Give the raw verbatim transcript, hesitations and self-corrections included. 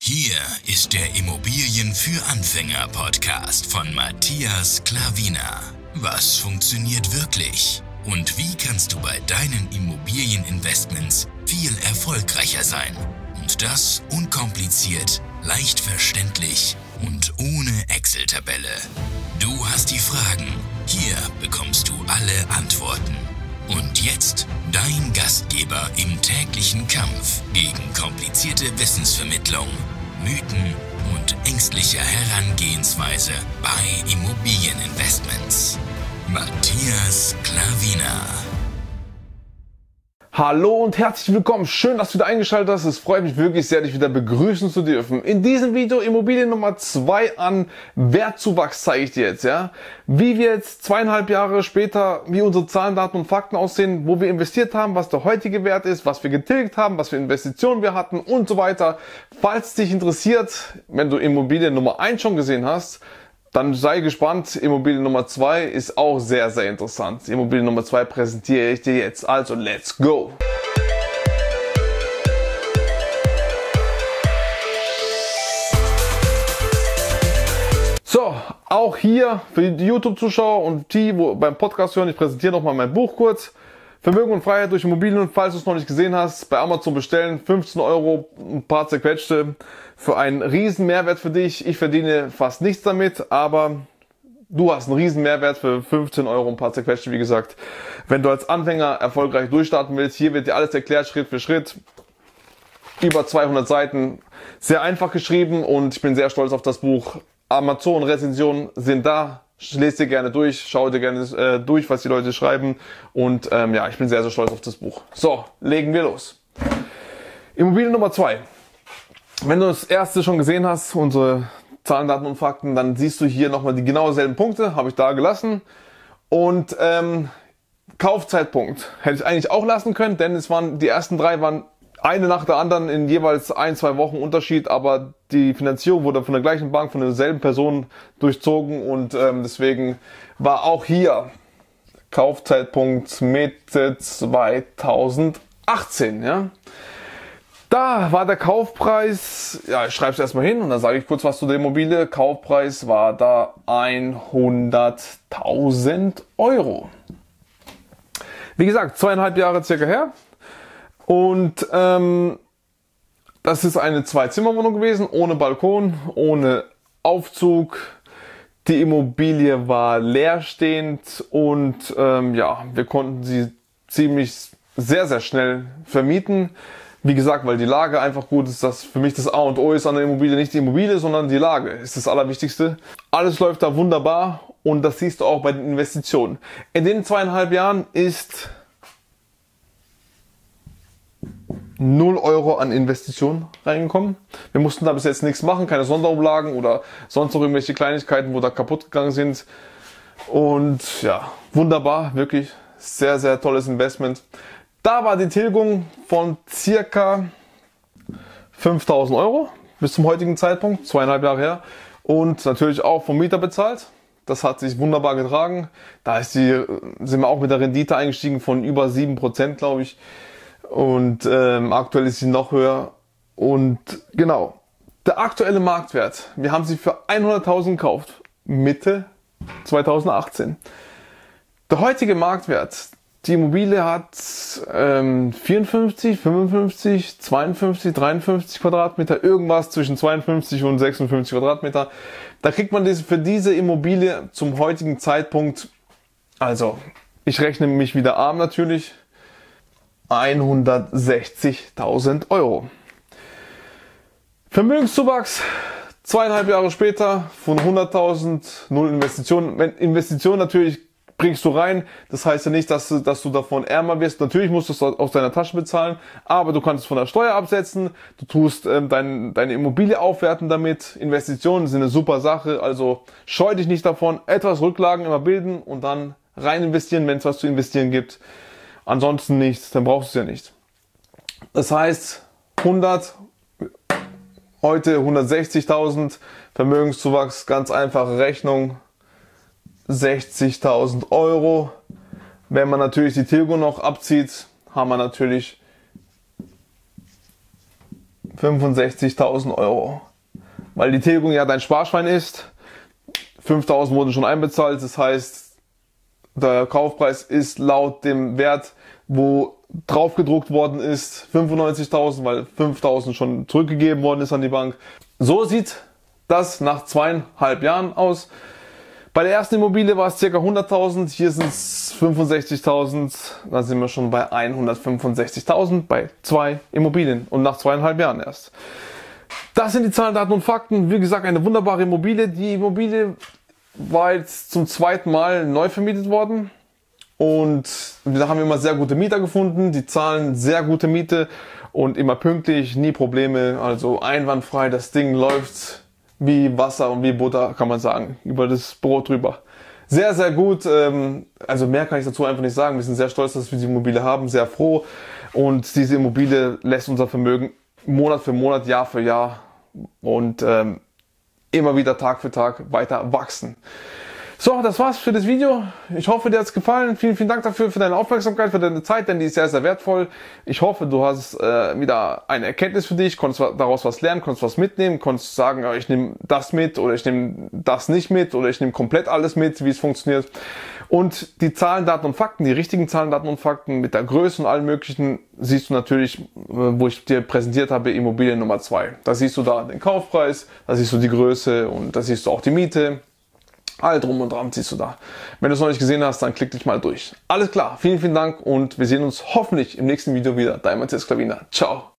Hier ist der Immobilien für Anfänger Podcast von Matthias Klavina. Was funktioniert wirklich? Und wie kannst du bei deinen Immobilieninvestments viel erfolgreicher sein? Und das unkompliziert, leicht verständlich und ohne Excel-Tabelle. Du hast die Fragen, hier bekommst du alle Antworten. Und jetzt dein Gastgeber im täglichen Kampf gegen komplizierte Wissensvermittlung, Mythen und ängstliche Herangehensweise bei Immobilieninvestments. Matthias Klavina. Hallo und herzlich willkommen. Schön, dass du wieder eingeschaltet hast. Es freut mich wirklich sehr, dich wieder begrüßen zu dürfen. In diesem Video Immobilien Nummer zwei an Wertzuwachs zeige ich dir jetzt, ja. Wie wir jetzt zweieinhalb Jahre später, wie unsere Zahlen, Daten und Fakten aussehen, wo wir investiert haben, was der heutige Wert ist, was wir getilgt haben, was für Investitionen wir hatten und so weiter. Falls dich interessiert, wenn du Immobilien Nummer eins schon gesehen hast, dann sei gespannt, Immobilie Nummer zwei ist auch sehr, sehr interessant. Immobilie Nummer zwei präsentiere ich dir jetzt, also let's go! So, auch hier für die YouTube-Zuschauer und die, wo beim Podcast hören, ich präsentiere nochmal mein Buch kurz. Vermögen und Freiheit durch Immobilien, und falls du es noch nicht gesehen hast, bei Amazon bestellen, fünfzehn Euro, ein paar zerquetschte, für einen riesen Mehrwert für dich. Ich verdiene fast nichts damit, aber du hast einen riesen Mehrwert für fünfzehn Euro, ein paar zerquetschte, wie gesagt. Wenn du als Anfänger erfolgreich durchstarten willst, hier wird dir alles erklärt, Schritt für Schritt. Über zweihundert Seiten, sehr einfach geschrieben und ich bin sehr stolz auf das Buch. Amazon-Rezensionen sind da. Lest dir gerne durch, schau dir gerne äh, durch, was die Leute schreiben. Und ähm, ja, ich bin sehr, sehr stolz auf das Buch. So, legen wir los. Immobilie Nummer zwei. Wenn du das erste schon gesehen hast, unsere Zahlen, Daten und Fakten, dann siehst du hier nochmal die genau selben Punkte, habe ich da gelassen. Und ähm, Kaufzeitpunkt hätte ich eigentlich auch lassen können, denn es waren die ersten drei waren eine nach der anderen in jeweils ein, zwei Wochen Unterschied, aber die Finanzierung wurde von der gleichen Bank, von derselben Person durchzogen und ähm, deswegen war auch hier Kaufzeitpunkt Mitte zweitausendachtzehn. Ja? Da war der Kaufpreis, ja, ich schreibe es erstmal hin und dann sage ich kurz was zu der Immobilie. Kaufpreis war da hunderttausend Euro. Wie gesagt, zweieinhalb Jahre circa her. Und ähm, das ist eine Zwei-Zimmer-Wohnung gewesen, ohne Balkon, ohne Aufzug. Die Immobilie war leerstehend und ähm, ja, wir konnten sie ziemlich sehr, sehr schnell vermieten. Wie gesagt, weil die Lage einfach gut ist, das für mich das A und O ist an der Immobilie, nicht die Immobilie, sondern die Lage ist das Allerwichtigste. Alles läuft da wunderbar und das siehst du auch bei den Investitionen. In den zweieinhalb Jahren ist null Euro an Investitionen reingekommen. Wir mussten da bis jetzt nichts machen, keine Sonderumlagen oder sonst noch irgendwelche Kleinigkeiten, wo da kaputt gegangen sind. Und ja, wunderbar, wirklich sehr, sehr tolles Investment. Da war die Tilgung von circa fünftausend Euro bis zum heutigen Zeitpunkt, zweieinhalb Jahre her. Und natürlich auch vom Mieter bezahlt. Das hat sich wunderbar getragen. Da ist die, sind wir auch mit der Rendite eingestiegen von über sieben Prozent, glaube ich. Und ähm, aktuell ist sie noch höher. Und genau, der aktuelle Marktwert, wir haben sie für hunderttausend gekauft, Mitte zweitausendachtzehn. Der heutige Marktwert, die Immobilie hat ähm, vierundfünfzig, fünfundfünfzig, zweiundfünfzig, dreiundfünfzig Quadratmeter, irgendwas zwischen zweiundfünfzig und sechsundfünfzig Quadratmeter. Da kriegt man diese, für diese Immobilie zum heutigen Zeitpunkt, also ich rechne mich wieder arm natürlich, hundertsechzigtausend Euro. Vermögenszuwachs, zweieinhalb Jahre später von hunderttausend, null Investitionen. Wenn Investitionen natürlich bringst du rein, das heißt ja nicht, dass du, dass du davon ärmer wirst. Natürlich musst du es aus deiner Tasche bezahlen, aber du kannst es von der Steuer absetzen, du tust ähm, dein, deine Immobilie aufwerten damit. Investitionen sind eine super Sache, also scheu dich nicht davon. Etwas Rücklagen immer bilden und dann rein investieren, wenn es was zu investieren gibt. Ansonsten nichts, dann brauchst du es ja nicht. Das heißt, hundert, heute hundertsechzigtausend, Vermögenszuwachs, ganz einfache Rechnung, sechzigtausend Euro. Wenn man natürlich die Tilgung noch abzieht, haben wir natürlich fünfundsechzigtausend Euro. Weil die Tilgung ja dein Sparschwein ist. fünftausend wurden schon einbezahlt, das heißt, der Kaufpreis ist laut dem Wert, wo drauf gedruckt worden ist, fünfundneunzigtausend, weil fünftausend schon zurückgegeben worden ist an die Bank. So sieht das nach zweieinhalb Jahren aus. Bei der ersten Immobilie war es ca. hunderttausend, hier sind es fünfundsechzigtausend, dann sind wir schon bei hundertfünfundsechzigtausend bei zwei Immobilien und nach zweieinhalb Jahren erst. Das sind die Zahlen, Daten und Fakten. Wie gesagt, eine wunderbare Immobilie. Die Immobilie war jetzt zum zweiten Mal neu vermietet worden und da haben wir immer sehr gute Mieter gefunden. Die zahlen sehr gute Miete und immer pünktlich, nie Probleme, also einwandfrei. Das Ding läuft wie Wasser und wie Butter, kann man sagen, über das Brot drüber. Sehr, sehr gut. Also mehr kann ich dazu einfach nicht sagen. Wir sind sehr stolz, dass wir diese Immobilie haben, sehr froh. Und diese Immobilie lässt unser Vermögen Monat für Monat, Jahr für Jahr und ähm, immer wieder Tag für Tag weiter wachsen. So, das war's für das Video. Ich hoffe, dir hat's gefallen. Vielen, vielen Dank dafür, für deine Aufmerksamkeit, für deine Zeit, denn die ist sehr, sehr wertvoll. Ich hoffe, du hast äh, wieder eine Erkenntnis für dich, konntest daraus was lernen, konntest was mitnehmen, konntest sagen, ja, ich nehme das mit oder ich nehme das nicht mit oder ich nehme komplett alles mit, wie es funktioniert. Und die Zahlen, Daten und Fakten, die richtigen Zahlen, Daten und Fakten mit der Größe und allen möglichen, siehst du natürlich, wo ich dir präsentiert habe, Immobilie Nummer zwei. Da siehst du da den Kaufpreis, da siehst du die Größe und da siehst du auch die Miete. All drum und dran siehst du da. Wenn du es noch nicht gesehen hast, dann klick dich mal durch. Alles klar, vielen, vielen Dank und wir sehen uns hoffentlich im nächsten Video wieder. Dein Matthias Klavina. Ciao.